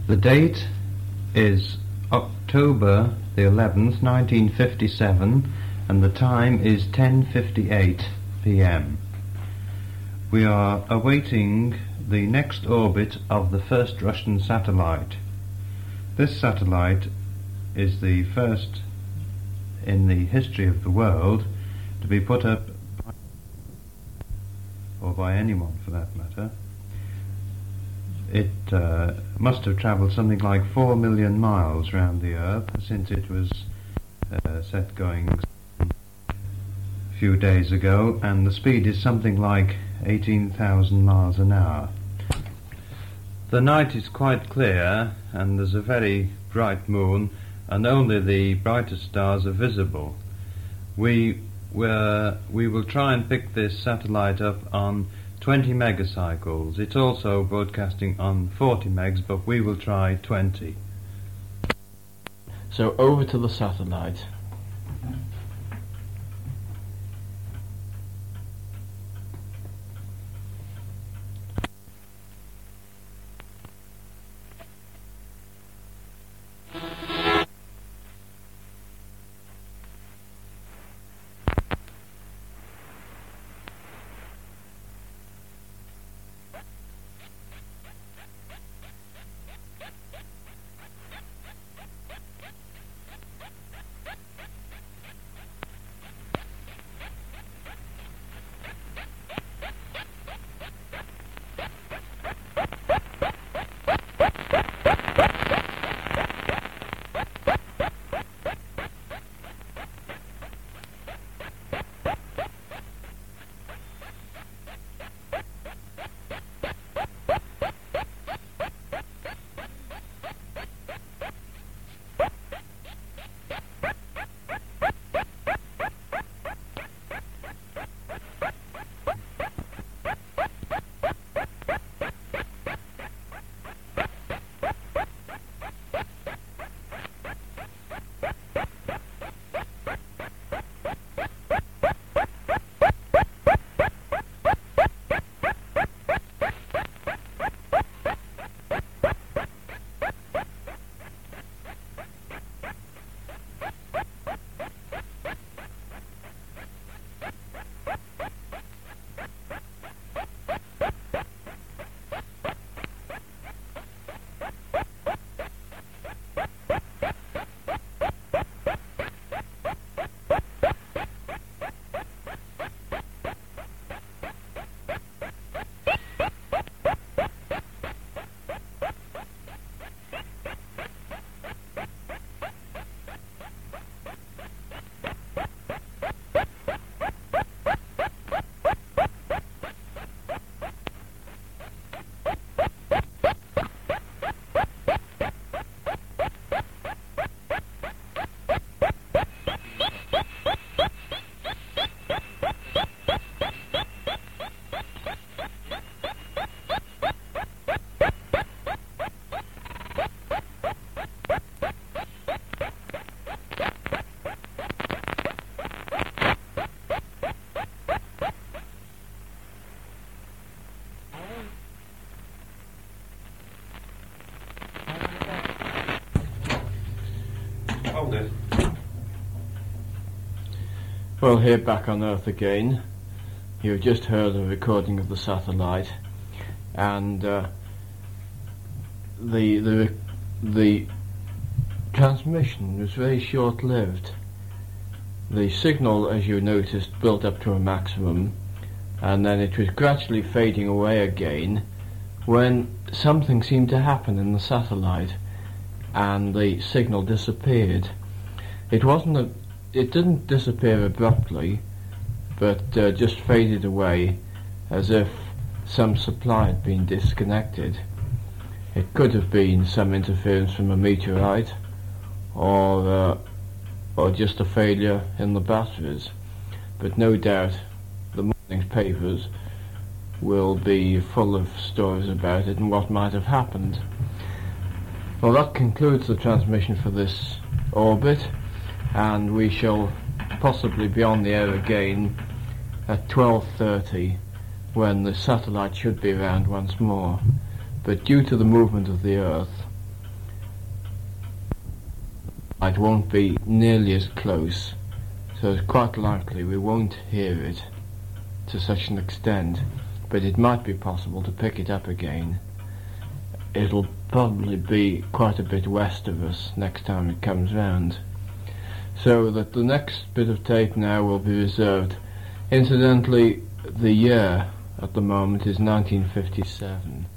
The date is October the 11th, 1957, and the time is 10:58 p.m. We are awaiting the next orbit of the first Russian satellite. This satellite is the first in the history of the world to be put up by anyone for that matter. It must have travelled something like 4 million miles round the Earth since it was set going a few days ago, and the speed is something like 18,000 miles an hour. The night is quite clear and there's a very bright moon, and only the brightest stars are visible. We will try and pick this satellite up on 20 megacycles. It's also broadcasting on 40 megs, but we will try 20. So over to the satellite. Well, here back on Earth again. You've just heard a recording of the satellite, and the transmission was very short-lived. The signal, as you noticed, built up to a maximum, and then it was gradually fading away again when something seemed to happen in the satellite, and the signal disappeared. It didn't disappear abruptly, but just faded away as if some supply had been disconnected. It could have been some interference from a meteorite, or just a failure in the batteries, but no doubt the morning's papers will be full of stories about it and what might have happened. Well, that concludes the transmission for this orbit, and we shall possibly be on the air again at 12:30, when the satellite should be around once more. But due to the movement of the Earth, it won't be nearly as close, so it's quite likely we won't hear it to such an extent, but it might be possible to pick it up again. It'll probably be quite a bit west of us next time it comes round. So that the next bit of tape now will be reserved. Incidentally, the year at the moment is 1957.